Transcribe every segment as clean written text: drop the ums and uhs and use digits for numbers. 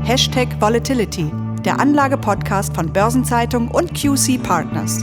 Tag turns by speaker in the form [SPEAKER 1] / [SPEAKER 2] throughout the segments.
[SPEAKER 1] #Volatility, der Anlage-Podcast von Börsenzeitung und QC Partners.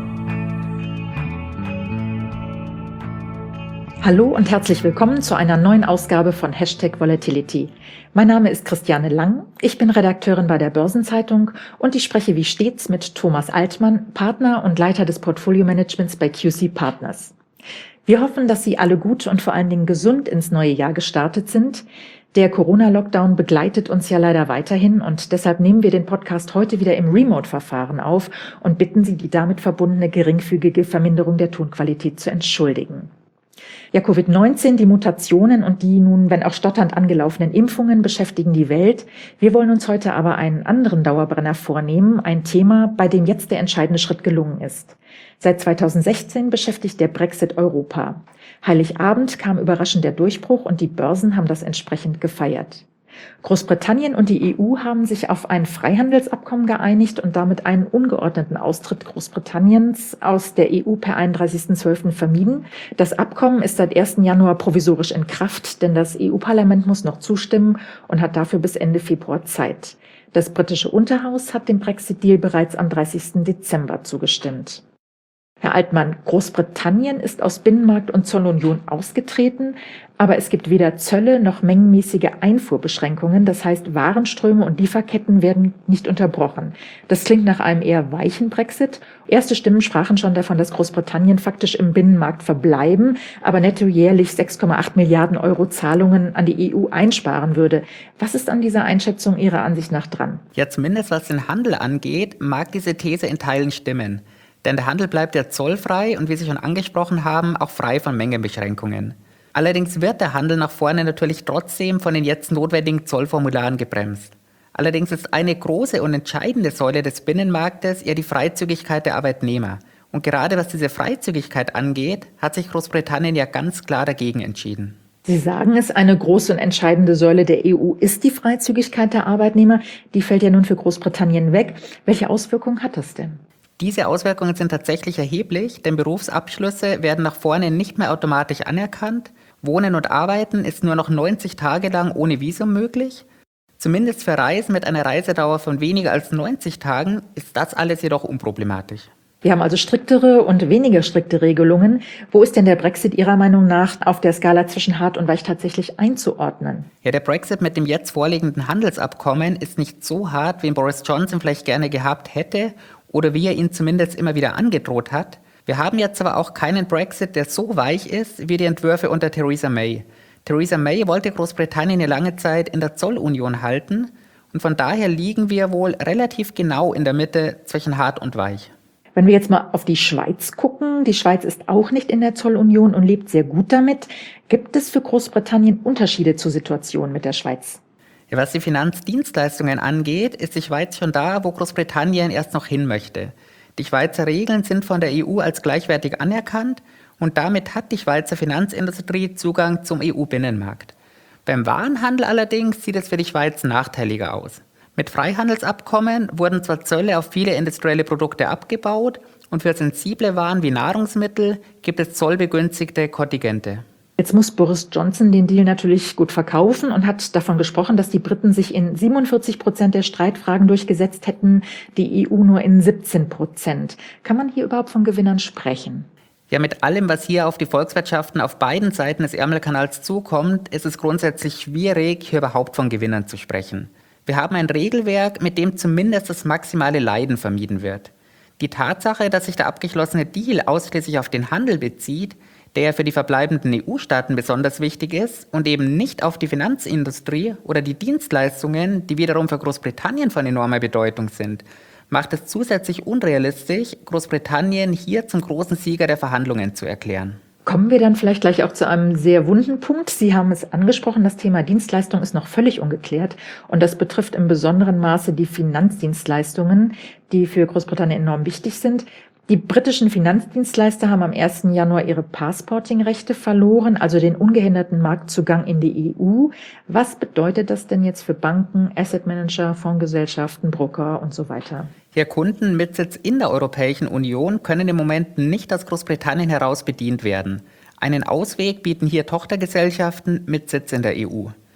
[SPEAKER 2] Hallo und herzlich willkommen zu einer neuen Ausgabe von #Volatility. Mein Name ist Christiane Lang, ich bin Redakteurin bei der Börsenzeitung und ich spreche wie stets mit Thomas Altmann, Partner und Leiter des Portfolio-Managements bei QC Partners. Wir hoffen, dass Sie alle gut und vor allen Dingen gesund ins neue Jahr gestartet sind. Der Corona-Lockdown begleitet uns ja leider weiterhin und deshalb nehmen wir den Podcast heute wieder im Remote-Verfahren auf und bitten Sie, die damit verbundene geringfügige Verminderung der Tonqualität zu entschuldigen. Ja, Covid-19, die Mutationen und die nun, wenn auch stotternd angelaufenen Impfungen beschäftigen die Welt. Wir wollen uns heute aber einen anderen Dauerbrenner vornehmen, ein Thema, bei dem jetzt der entscheidende Schritt gelungen ist. Seit 2016 beschäftigt der Brexit Europa. Heiligabend kam überraschend der Durchbruch und die Börsen haben das entsprechend gefeiert. Großbritannien und die EU haben sich auf ein Freihandelsabkommen geeinigt und damit einen ungeordneten Austritt Großbritanniens aus der EU per 31.12. vermieden. Das Abkommen ist seit 1. Januar provisorisch in Kraft, denn das EU-Parlament muss noch zustimmen und hat dafür bis Ende Februar Zeit. Das britische Unterhaus hat dem Brexit-Deal bereits am 30. Dezember zugestimmt. Herr Altmann, Großbritannien ist aus Binnenmarkt und Zollunion ausgetreten, aber es gibt weder Zölle noch mengenmäßige Einfuhrbeschränkungen. Das heißt, Warenströme und Lieferketten werden nicht unterbrochen. Das klingt nach einem eher weichen Brexit. Erste Stimmen sprachen schon davon, dass Großbritannien faktisch im Binnenmarkt verbleiben, aber netto jährlich 6,8 Milliarden Euro Zahlungen an die EU einsparen würde. Was ist an dieser Einschätzung Ihrer Ansicht nach dran?
[SPEAKER 3] Ja, zumindest was den Handel angeht, mag diese These in Teilen stimmen. Denn der Handel bleibt ja zollfrei und wie Sie schon angesprochen haben, auch frei von Mengenbeschränkungen. Allerdings wird der Handel nach vorne natürlich trotzdem von den jetzt notwendigen Zollformularen gebremst. Allerdings ist eine große und entscheidende Säule des Binnenmarktes ja die Freizügigkeit der Arbeitnehmer. Und gerade was diese Freizügigkeit angeht, hat sich Großbritannien ja ganz klar dagegen entschieden.
[SPEAKER 2] Sie sagen es, eine große und entscheidende Säule der EU ist die Freizügigkeit der Arbeitnehmer. Die fällt ja nun für Großbritannien weg. Welche Auswirkungen hat das denn?
[SPEAKER 3] Diese Auswirkungen sind tatsächlich erheblich, denn Berufsabschlüsse werden nach vorne nicht mehr automatisch anerkannt. Wohnen und Arbeiten ist nur noch 90 Tage lang ohne Visum möglich. Zumindest für Reisen mit einer Reisedauer von weniger als 90 Tagen ist das alles jedoch unproblematisch.
[SPEAKER 2] Wir haben also striktere und weniger strikte Regelungen. Wo ist denn der Brexit Ihrer Meinung nach auf der Skala zwischen hart und weich tatsächlich einzuordnen?
[SPEAKER 3] Ja, der Brexit mit dem jetzt vorliegenden Handelsabkommen ist nicht so hart, wie ihn Boris Johnson vielleicht gerne gehabt hätte oder wie er ihn zumindest immer wieder angedroht hat. Wir haben jetzt aber auch keinen Brexit, der so weich ist wie die Entwürfe unter Theresa May. Theresa May wollte Großbritannien eine lange Zeit in der Zollunion halten und von daher liegen wir wohl relativ genau in der Mitte zwischen hart und weich.
[SPEAKER 2] Wenn wir jetzt mal auf die Schweiz gucken, die Schweiz ist auch nicht in der Zollunion und lebt sehr gut damit. Gibt es für Großbritannien Unterschiede zur Situation mit der Schweiz?
[SPEAKER 3] Ja, was die Finanzdienstleistungen angeht, ist die Schweiz schon da, wo Großbritannien erst noch hin möchte. Die Schweizer Regeln sind von der EU als gleichwertig anerkannt und damit hat die Schweizer Finanzindustrie Zugang zum EU-Binnenmarkt. Beim Warenhandel allerdings sieht es für die Schweiz nachteiliger aus. Mit Freihandelsabkommen wurden zwar Zölle auf viele industrielle Produkte abgebaut und für sensible Waren wie Nahrungsmittel gibt es zollbegünstigte Kontingente.
[SPEAKER 2] Jetzt muss Boris Johnson den Deal natürlich gut verkaufen und hat davon gesprochen, dass die Briten sich in 47% der Streitfragen durchgesetzt hätten, die EU nur in 17%. Kann man hier überhaupt von Gewinnern sprechen?
[SPEAKER 3] Ja, mit allem, was hier auf die Volkswirtschaften auf beiden Seiten des Ärmelkanals zukommt, ist es grundsätzlich schwierig, hier überhaupt von Gewinnern zu sprechen. Wir haben ein Regelwerk, mit dem zumindest das maximale Leiden vermieden wird. Die Tatsache, dass sich der abgeschlossene Deal ausschließlich auf den Handel bezieht, der für die verbleibenden EU-Staaten besonders wichtig ist und eben nicht auf die Finanzindustrie oder die Dienstleistungen, die wiederum für Großbritannien von enormer Bedeutung sind, macht es zusätzlich unrealistisch, Großbritannien hier zum großen Sieger der Verhandlungen zu erklären.
[SPEAKER 2] Kommen wir dann vielleicht gleich auch zu einem sehr wunden Punkt. Sie haben es angesprochen, das Thema Dienstleistung ist noch völlig ungeklärt und das betrifft im besonderen Maße die Finanzdienstleistungen, die für Großbritannien enorm wichtig sind. Die britischen Finanzdienstleister haben am 1. Januar ihre Passporting-Rechte verloren, also den ungehinderten Marktzugang in die EU. Was bedeutet das denn jetzt für Banken, Assetmanager, Fondsgesellschaften, Broker und so weiter?
[SPEAKER 3] Ja, Kunden mit Sitz in der Europäischen Union können im Moment nicht aus Großbritannien heraus bedient werden. Einen Ausweg bieten hier Tochtergesellschaften mit Sitz in der EU.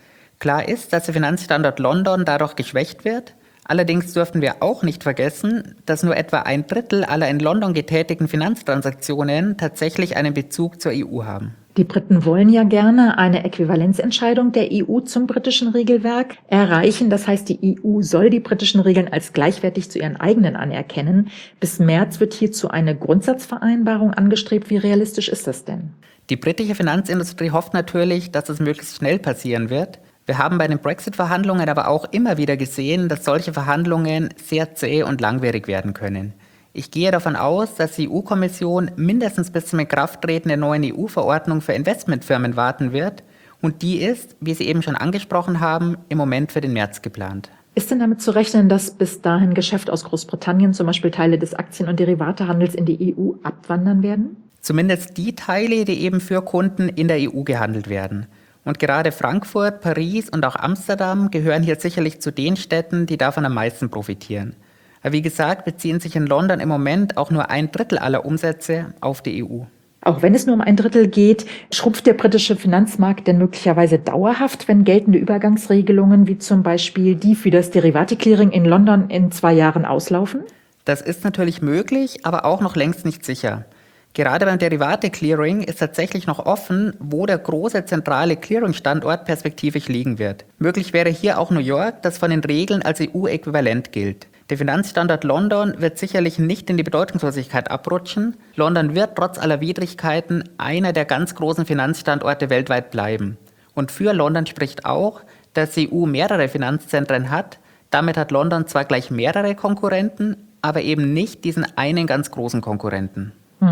[SPEAKER 3] Klar ist, dass der Finanzstandort London dadurch geschwächt wird. Allerdings dürften wir auch nicht vergessen, dass nur etwa 1/3 aller in London getätigten Finanztransaktionen tatsächlich einen Bezug zur EU haben.
[SPEAKER 2] Die Briten wollen ja gerne eine Äquivalenzentscheidung der EU zum britischen Regelwerk erreichen. Das heißt, die EU soll die britischen Regeln als gleichwertig zu ihren eigenen anerkennen. Bis März wird hierzu eine Grundsatzvereinbarung angestrebt. Wie realistisch ist das denn?
[SPEAKER 3] Die britische Finanzindustrie hofft natürlich, dass es möglichst schnell passieren wird. Wir haben bei den Brexit-Verhandlungen aber auch immer wieder gesehen, dass solche Verhandlungen sehr zäh und langwierig werden können. Ich gehe davon aus, dass die EU-Kommission mindestens bis zum Inkrafttreten der neuen EU-Verordnung für Investmentfirmen warten wird. Und die ist, wie Sie eben schon angesprochen haben, im Moment für den März geplant.
[SPEAKER 2] Ist denn damit zu rechnen, dass bis dahin Geschäfte aus Großbritannien, zum Beispiel Teile des Aktien- und Derivatehandels, in die EU abwandern werden?
[SPEAKER 3] Zumindest die Teile, die eben für Kunden in der EU gehandelt werden. Und gerade Frankfurt, Paris und auch Amsterdam gehören hier sicherlich zu den Städten, die davon am meisten profitieren. Aber wie gesagt, beziehen sich in London im Moment auch nur 1/3 aller Umsätze auf die EU.
[SPEAKER 2] Auch wenn es nur um 1/3 geht, schrumpft der britische Finanzmarkt denn möglicherweise dauerhaft, wenn geltende Übergangsregelungen wie zum Beispiel die für das Derivate-Clearing in London in 2 Jahren auslaufen?
[SPEAKER 3] Das ist natürlich möglich, aber auch noch längst nicht sicher. Gerade beim Derivate-Clearing ist tatsächlich noch offen, wo der große zentrale Clearing-Standort perspektivisch liegen wird. Möglich wäre hier auch New York, das von den Regeln als EU-Äquivalent gilt. Der Finanzstandort London wird sicherlich nicht in die Bedeutungslosigkeit abrutschen. London wird trotz aller Widrigkeiten einer der ganz großen Finanzstandorte weltweit bleiben. Und für London spricht auch, dass die EU mehrere Finanzzentren hat. Damit hat London zwar gleich mehrere Konkurrenten, aber eben nicht diesen einen ganz großen Konkurrenten.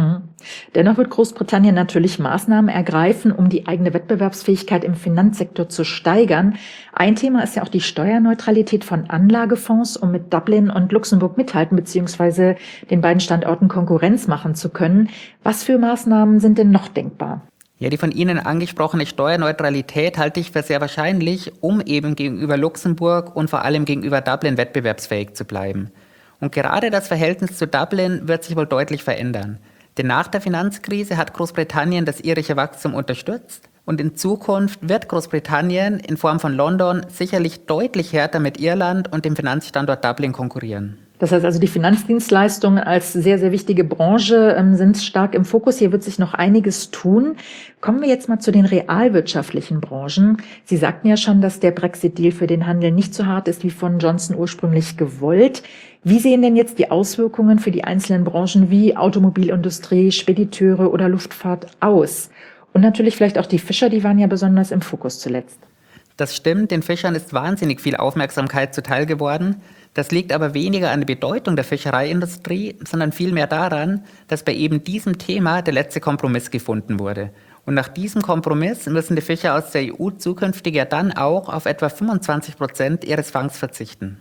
[SPEAKER 2] Dennoch wird Großbritannien natürlich Maßnahmen ergreifen, um die eigene Wettbewerbsfähigkeit im Finanzsektor zu steigern. Ein Thema ist ja auch die Steuerneutralität von Anlagefonds, um mit Dublin und Luxemburg mithalten bzw. den beiden Standorten Konkurrenz machen zu können. Was für Maßnahmen sind denn noch denkbar?
[SPEAKER 3] Ja, die von Ihnen angesprochene Steuerneutralität halte ich für sehr wahrscheinlich, um eben gegenüber Luxemburg und vor allem gegenüber Dublin wettbewerbsfähig zu bleiben. Und gerade das Verhältnis zu Dublin wird sich wohl deutlich verändern. Denn nach der Finanzkrise hat Großbritannien das irische Wachstum unterstützt und in Zukunft wird Großbritannien in Form von London sicherlich deutlich härter mit Irland und dem Finanzstandort Dublin konkurrieren.
[SPEAKER 2] Das heißt also, die Finanzdienstleistungen als sehr, sehr wichtige Branche sind stark im Fokus. Hier wird sich noch einiges tun. Kommen wir jetzt mal zu den realwirtschaftlichen Branchen. Sie sagten ja schon, dass der Brexit-Deal für den Handel nicht so hart ist wie von Johnson ursprünglich gewollt. Wie sehen denn jetzt die Auswirkungen für die einzelnen Branchen wie Automobilindustrie, Spediteure oder Luftfahrt aus? Und natürlich vielleicht auch die Fischer, die waren ja besonders im Fokus zuletzt.
[SPEAKER 3] Das stimmt, den Fischern ist wahnsinnig viel Aufmerksamkeit zuteil geworden. Das liegt aber weniger an der Bedeutung der Fischereiindustrie, sondern vielmehr daran, dass bei eben diesem Thema der letzte Kompromiss gefunden wurde. Und nach diesem Kompromiss müssen die Fischer aus der EU zukünftig ja dann auch auf etwa 25% ihres Fangs verzichten.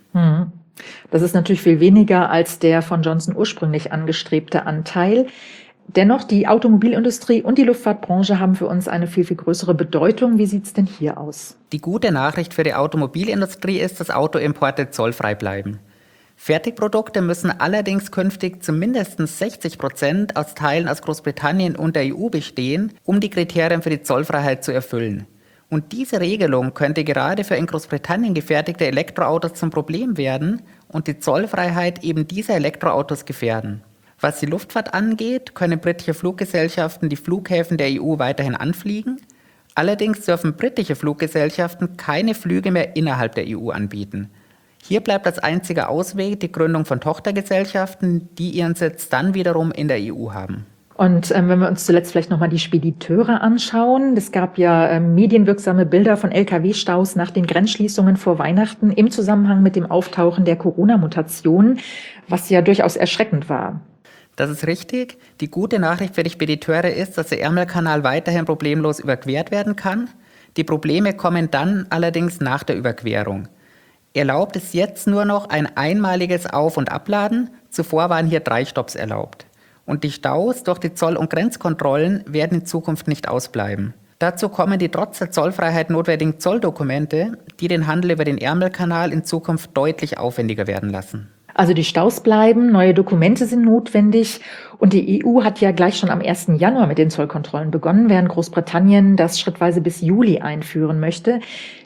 [SPEAKER 2] Das ist natürlich viel weniger als der von Johnson ursprünglich angestrebte Anteil. Dennoch, die Automobilindustrie und die Luftfahrtbranche haben für uns eine viel, viel größere Bedeutung. Wie sieht es denn hier aus?
[SPEAKER 3] Die gute Nachricht für die Automobilindustrie ist, dass Autoimporte zollfrei bleiben. Fertigprodukte müssen allerdings künftig zu mindestens 60% aus Teilen aus Großbritannien und der EU bestehen, um die Kriterien für die Zollfreiheit zu erfüllen. Und diese Regelung könnte gerade für in Großbritannien gefertigte Elektroautos zum Problem werden und die Zollfreiheit eben dieser Elektroautos gefährden. Was die Luftfahrt angeht, können britische Fluggesellschaften die Flughäfen der EU weiterhin anfliegen. Allerdings dürfen britische Fluggesellschaften keine Flüge mehr innerhalb der EU anbieten. Hier bleibt als einziger Ausweg die Gründung von Tochtergesellschaften, die ihren Sitz dann wiederum in der EU haben.
[SPEAKER 2] Und wenn wir uns zuletzt vielleicht nochmal die Spediteure anschauen. Es gab ja medienwirksame Bilder von Lkw-Staus nach den Grenzschließungen vor Weihnachten im Zusammenhang mit dem Auftauchen der Corona-Mutation, was ja durchaus erschreckend war.
[SPEAKER 3] Das ist richtig. Die gute Nachricht für die Spediteure ist, dass der Ärmelkanal weiterhin problemlos überquert werden kann. Die Probleme kommen dann allerdings nach der Überquerung. Erlaubt ist jetzt nur noch ein einmaliges Auf- und Abladen. Zuvor waren hier 3 Stopps erlaubt. Und die Staus durch die Zoll- und Grenzkontrollen werden in Zukunft nicht ausbleiben. Dazu kommen die trotz der Zollfreiheit notwendigen Zolldokumente, die den Handel über den Ärmelkanal in Zukunft deutlich aufwendiger werden lassen.
[SPEAKER 2] Also die Staus bleiben, neue Dokumente sind notwendig und die EU hat ja gleich schon am 1. Januar mit den Zollkontrollen begonnen, während Großbritannien das schrittweise bis Juli einführen möchte.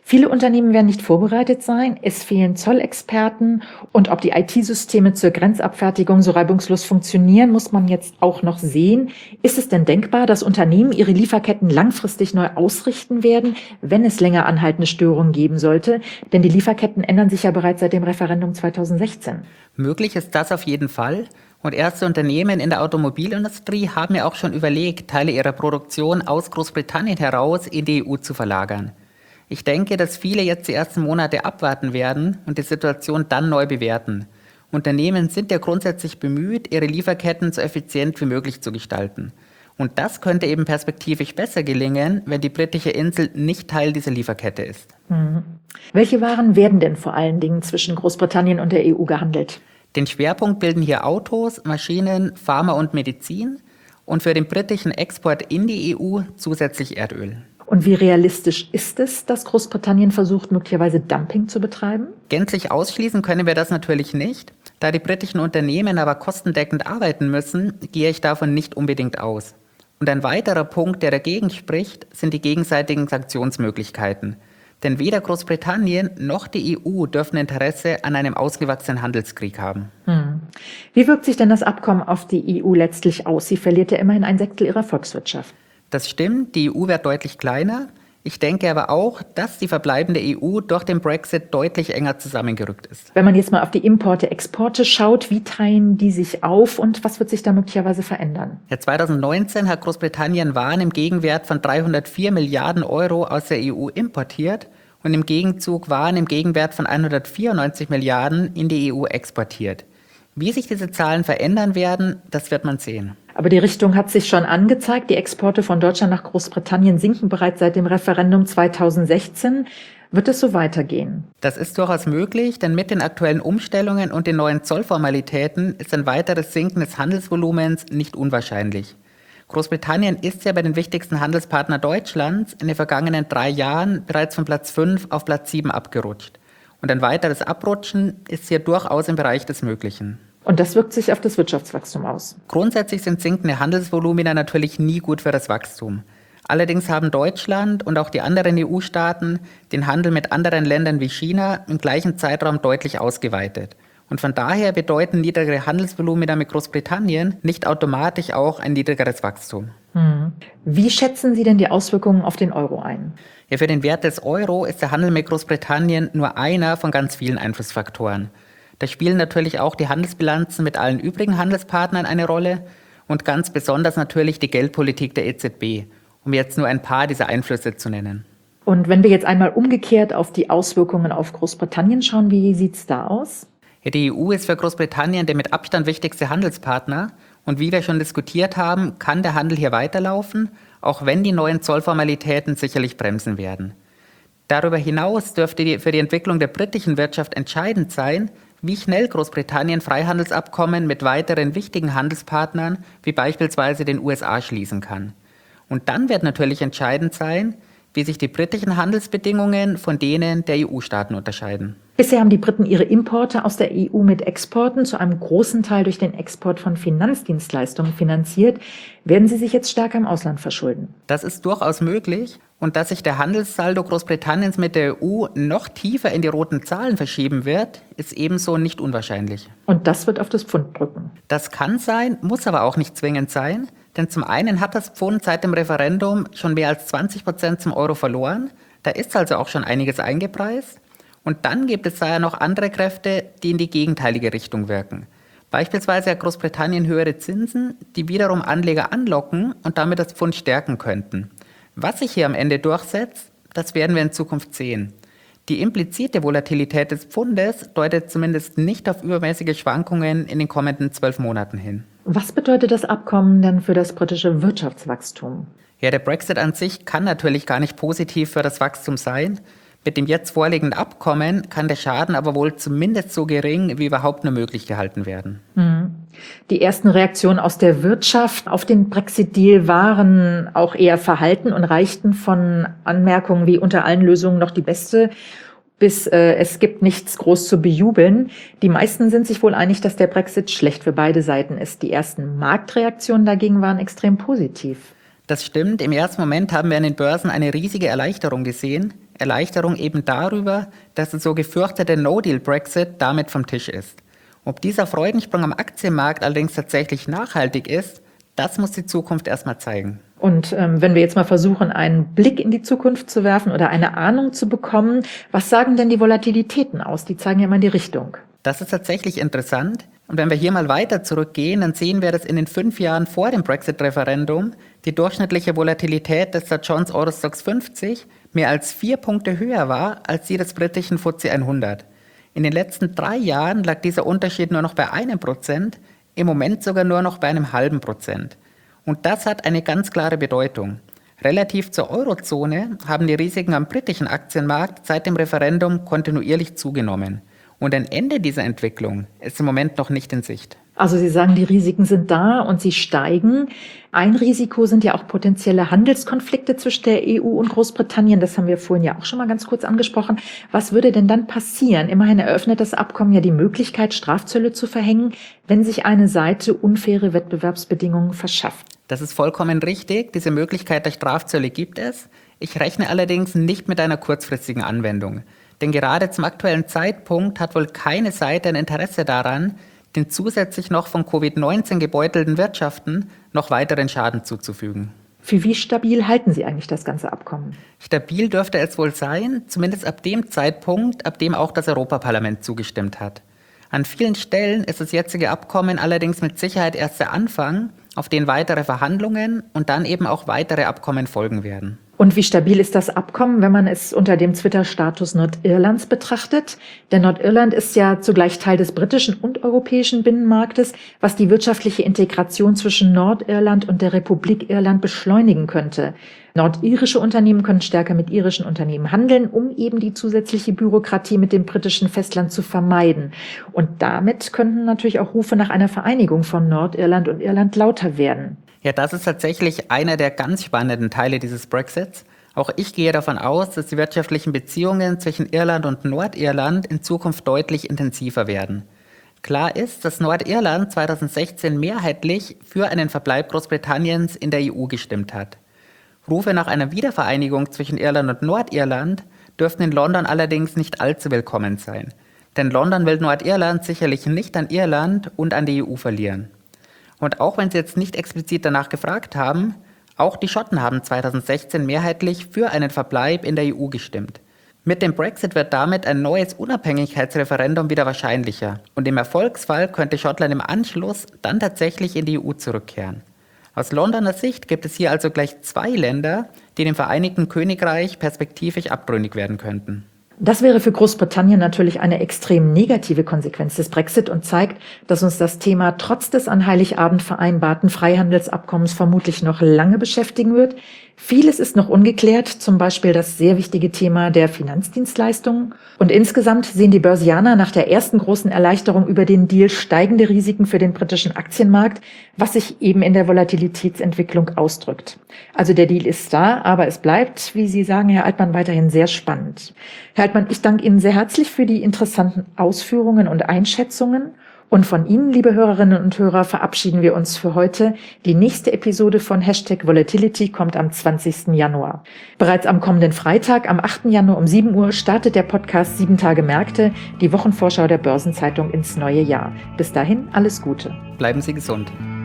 [SPEAKER 2] Viele Unternehmen werden nicht vorbereitet sein, es fehlen Zollexperten und ob die IT-Systeme zur Grenzabfertigung so reibungslos funktionieren, muss man jetzt auch noch sehen. Ist es denn denkbar, dass Unternehmen ihre Lieferketten langfristig neu ausrichten werden, wenn es länger anhaltende Störungen geben sollte? Denn die Lieferketten ändern sich ja bereits seit dem Referendum 2016.
[SPEAKER 3] Möglich ist das auf jeden Fall. Und erste Unternehmen in der Automobilindustrie haben ja auch schon überlegt, Teile ihrer Produktion aus Großbritannien heraus in die EU zu verlagern. Ich denke, dass viele jetzt die ersten Monate abwarten werden und die Situation dann neu bewerten. Unternehmen sind ja grundsätzlich bemüht, ihre Lieferketten so effizient wie möglich zu gestalten. Und das könnte eben perspektivisch besser gelingen, wenn die britische Insel nicht Teil dieser Lieferkette ist.
[SPEAKER 2] Welche Waren werden denn vor allen Dingen zwischen Großbritannien und der EU gehandelt?
[SPEAKER 3] Den Schwerpunkt bilden hier Autos, Maschinen, Pharma und Medizin und für den britischen Export in die EU zusätzlich Erdöl.
[SPEAKER 2] Und wie realistisch ist es, dass Großbritannien versucht, möglicherweise Dumping zu betreiben?
[SPEAKER 3] Gänzlich ausschließen können wir das natürlich nicht. Da die britischen Unternehmen aber kostendeckend arbeiten müssen, gehe ich davon nicht unbedingt aus. Und ein weiterer Punkt, der dagegen spricht, sind die gegenseitigen Sanktionsmöglichkeiten. Denn weder Großbritannien noch die EU dürfen Interesse an einem ausgewachsenen Handelskrieg haben.
[SPEAKER 2] Wie wirkt sich denn das Abkommen auf die EU letztlich aus? Sie verliert ja immerhin ein Sechstel ihrer Volkswirtschaft.
[SPEAKER 3] Das stimmt, die EU wird deutlich kleiner. Ich denke aber auch, dass die verbleibende EU durch den Brexit deutlich enger zusammengerückt ist.
[SPEAKER 2] Wenn man jetzt mal auf die Importe, Exporte schaut, wie teilen die sich auf und was wird sich da möglicherweise verändern?
[SPEAKER 3] Ja, 2019 hat Großbritannien Waren im Gegenwert von 304 Milliarden Euro aus der EU importiert und im Gegenzug Waren im Gegenwert von 194 Milliarden in die EU exportiert. Wie sich diese Zahlen verändern werden, das wird man sehen.
[SPEAKER 2] Aber die Richtung hat sich schon angezeigt. Die Exporte von Deutschland nach Großbritannien sinken bereits seit dem Referendum 2016. Wird es so weitergehen?
[SPEAKER 3] Das ist durchaus möglich, denn mit den aktuellen Umstellungen und den neuen Zollformalitäten ist ein weiteres Sinken des Handelsvolumens nicht unwahrscheinlich. Großbritannien ist ja bei den wichtigsten Handelspartnern Deutschlands in den vergangenen 3 Jahren bereits von Platz 5 auf Platz 7 abgerutscht. Und ein weiteres Abrutschen ist hier durchaus im Bereich des Möglichen.
[SPEAKER 2] Und das wirkt sich auf das Wirtschaftswachstum aus.
[SPEAKER 3] Grundsätzlich sind sinkende Handelsvolumina natürlich nie gut für das Wachstum. Allerdings haben Deutschland und auch die anderen EU-Staaten den Handel mit anderen Ländern wie China im gleichen Zeitraum deutlich ausgeweitet. Und von daher bedeuten niedrigere Handelsvolumina mit Großbritannien nicht automatisch auch ein niedrigeres Wachstum.
[SPEAKER 2] Wie schätzen Sie denn die Auswirkungen auf den Euro ein?
[SPEAKER 3] Ja, für den Wert des Euro ist der Handel mit Großbritannien nur einer von ganz vielen Einflussfaktoren. Da spielen natürlich auch die Handelsbilanzen mit allen übrigen Handelspartnern eine Rolle und ganz besonders natürlich die Geldpolitik der EZB, um jetzt nur ein paar dieser Einflüsse zu nennen.
[SPEAKER 2] Und wenn wir jetzt einmal umgekehrt auf die Auswirkungen auf Großbritannien schauen, wie sieht es da aus?
[SPEAKER 3] Ja, die EU ist für Großbritannien der mit Abstand wichtigste Handelspartner und wie wir schon diskutiert haben, kann der Handel hier weiterlaufen, auch wenn die neuen Zollformalitäten sicherlich bremsen werden. Darüber hinaus dürfte für die Entwicklung der britischen Wirtschaft entscheidend sein, wie schnell Großbritannien Freihandelsabkommen mit weiteren wichtigen Handelspartnern, wie beispielsweise den USA, schließen kann. Und dann wird natürlich entscheidend sein, wie sich die britischen Handelsbedingungen von denen der EU-Staaten unterscheiden.
[SPEAKER 2] Bisher haben die Briten ihre Importe aus der EU mit Exporten zu einem großen Teil durch den Export von Finanzdienstleistungen finanziert. Werden sie sich jetzt stärker im Ausland verschulden?
[SPEAKER 3] Das ist durchaus möglich. Und dass sich der Handelssaldo Großbritanniens mit der EU noch tiefer in die roten Zahlen verschieben wird, ist ebenso nicht unwahrscheinlich.
[SPEAKER 2] Und das wird auf das Pfund drücken?
[SPEAKER 3] Das kann sein, muss aber auch nicht zwingend sein. Denn zum einen hat das Pfund seit dem Referendum schon mehr als 20% zum Euro verloren. Da ist also auch schon einiges eingepreist. Und dann gibt es da ja noch andere Kräfte, die in die gegenteilige Richtung wirken. Beispielsweise hat Großbritannien höhere Zinsen, die wiederum Anleger anlocken und damit das Pfund stärken könnten. Was sich hier am Ende durchsetzt, das werden wir in Zukunft sehen. Die implizite Volatilität des Pfundes deutet zumindest nicht auf übermäßige Schwankungen in den kommenden 12 Monaten hin.
[SPEAKER 2] Was bedeutet das Abkommen denn für das britische Wirtschaftswachstum?
[SPEAKER 3] Ja, der Brexit an sich kann natürlich gar nicht positiv für das Wachstum sein. Mit dem jetzt vorliegenden Abkommen kann der Schaden aber wohl zumindest so gering wie überhaupt nur möglich gehalten werden.
[SPEAKER 2] Die ersten Reaktionen aus der Wirtschaft auf den Brexit-Deal waren auch eher verhalten und reichten von Anmerkungen wie unter allen Lösungen noch die beste bis es gibt nichts groß zu bejubeln. Die meisten sind sich wohl einig, dass der Brexit schlecht für beide Seiten ist. Die ersten Marktreaktionen dagegen waren extrem positiv.
[SPEAKER 3] Das stimmt. Im ersten Moment haben wir an den Börsen eine riesige Erleichterung gesehen. Erleichterung eben darüber, dass der so gefürchtete No-Deal-Brexit damit vom Tisch ist. Ob dieser Freudensprung am Aktienmarkt allerdings tatsächlich nachhaltig ist, das muss die Zukunft erstmal zeigen.
[SPEAKER 2] Und wenn wir jetzt mal versuchen, einen Blick in die Zukunft zu werfen oder eine Ahnung zu bekommen, was sagen denn die Volatilitäten aus? Die zeigen ja mal die Richtung.
[SPEAKER 3] Das ist tatsächlich interessant. Und wenn wir hier mal weiter zurückgehen, dann sehen wir, dass in den 5 Jahren vor dem Brexit-Referendum die durchschnittliche Volatilität des Dow Jones Eurostoxx 50 mehr als 4 Punkte höher war als die des britischen FTSE 100. In den letzten 3 Jahren lag dieser Unterschied nur noch bei 1%, im Moment sogar nur noch bei einem halben Prozent. Und das hat eine ganz klare Bedeutung. Relativ zur Eurozone haben die Risiken am britischen Aktienmarkt seit dem Referendum kontinuierlich zugenommen. Und ein Ende dieser Entwicklung ist im Moment noch nicht in Sicht.
[SPEAKER 2] Also Sie sagen, die Risiken sind da und sie steigen. Ein Risiko sind ja auch potenzielle Handelskonflikte zwischen der EU und Großbritannien. Das haben wir vorhin ja auch schon mal ganz kurz angesprochen. Was würde denn dann passieren? Immerhin eröffnet das Abkommen ja die Möglichkeit, Strafzölle zu verhängen, wenn sich eine Seite unfaire Wettbewerbsbedingungen verschafft.
[SPEAKER 3] Das ist vollkommen richtig. Diese Möglichkeit der Strafzölle gibt es. Ich rechne allerdings nicht mit einer kurzfristigen Anwendung. Denn gerade zum aktuellen Zeitpunkt hat wohl keine Seite ein Interesse daran, den zusätzlich noch von Covid-19 gebeutelten Wirtschaften noch weiteren Schaden zuzufügen.
[SPEAKER 2] Für wie stabil halten Sie eigentlich das ganze Abkommen?
[SPEAKER 3] Stabil dürfte es wohl sein, zumindest ab dem Zeitpunkt, ab dem auch das Europaparlament zugestimmt hat. An vielen Stellen ist das jetzige Abkommen allerdings mit Sicherheit erst der Anfang, auf den weitere Verhandlungen und dann eben auch weitere Abkommen folgen werden.
[SPEAKER 2] Und wie stabil ist das Abkommen, wenn man es unter dem Twitter-Status Nordirlands betrachtet? Denn Nordirland ist ja zugleich Teil des britischen und europäischen Binnenmarktes, was die wirtschaftliche Integration zwischen Nordirland und der Republik Irland beschleunigen könnte. Nordirische Unternehmen können stärker mit irischen Unternehmen handeln, um eben die zusätzliche Bürokratie mit dem britischen Festland zu vermeiden. Und damit könnten natürlich auch Rufe nach einer Vereinigung von Nordirland und Irland lauter werden.
[SPEAKER 3] Ja, das ist tatsächlich einer der ganz spannenden Teile dieses Brexits. Auch ich gehe davon aus, dass die wirtschaftlichen Beziehungen zwischen Irland und Nordirland in Zukunft deutlich intensiver werden. Klar ist, dass Nordirland 2016 mehrheitlich für einen Verbleib Großbritanniens in der EU gestimmt hat. Rufe nach einer Wiedervereinigung zwischen Irland und Nordirland dürften in London allerdings nicht allzu willkommen sein. Denn London will Nordirland sicherlich nicht an Irland und an die EU verlieren. Und auch wenn Sie jetzt nicht explizit danach gefragt haben, auch die Schotten haben 2016 mehrheitlich für einen Verbleib in der EU gestimmt. Mit dem Brexit wird damit ein neues Unabhängigkeitsreferendum wieder wahrscheinlicher. Und im Erfolgsfall könnte Schottland im Anschluss dann tatsächlich in die EU zurückkehren. Aus Londoner Sicht gibt es hier also gleich 2 Länder, die dem Vereinigten Königreich perspektivisch abtrünnig werden könnten.
[SPEAKER 2] Das wäre für Großbritannien natürlich eine extrem negative Konsequenz des Brexit und zeigt, dass uns das Thema trotz des an Heiligabend vereinbarten Freihandelsabkommens vermutlich noch lange beschäftigen wird. Vieles ist noch ungeklärt, zum Beispiel das sehr wichtige Thema der Finanzdienstleistungen. Und insgesamt sehen die Börsianer nach der ersten großen Erleichterung über den Deal steigende Risiken für den britischen Aktienmarkt, was sich eben in der Volatilitätsentwicklung ausdrückt. Also der Deal ist da, aber es bleibt, wie Sie sagen, Herr Altmann, weiterhin sehr spannend. Herr Altmann, ich danke Ihnen sehr herzlich für die interessanten Ausführungen und Einschätzungen. Und von Ihnen, liebe Hörerinnen und Hörer, verabschieden wir uns für heute. Die nächste Episode von #Volatility kommt am 20. Januar. Bereits am kommenden Freitag, am 8. Januar um 7 Uhr, startet der Podcast 7 Tage Märkte, die Wochenvorschau der Börsenzeitung ins neue Jahr. Bis dahin, alles Gute.
[SPEAKER 3] Bleiben Sie gesund.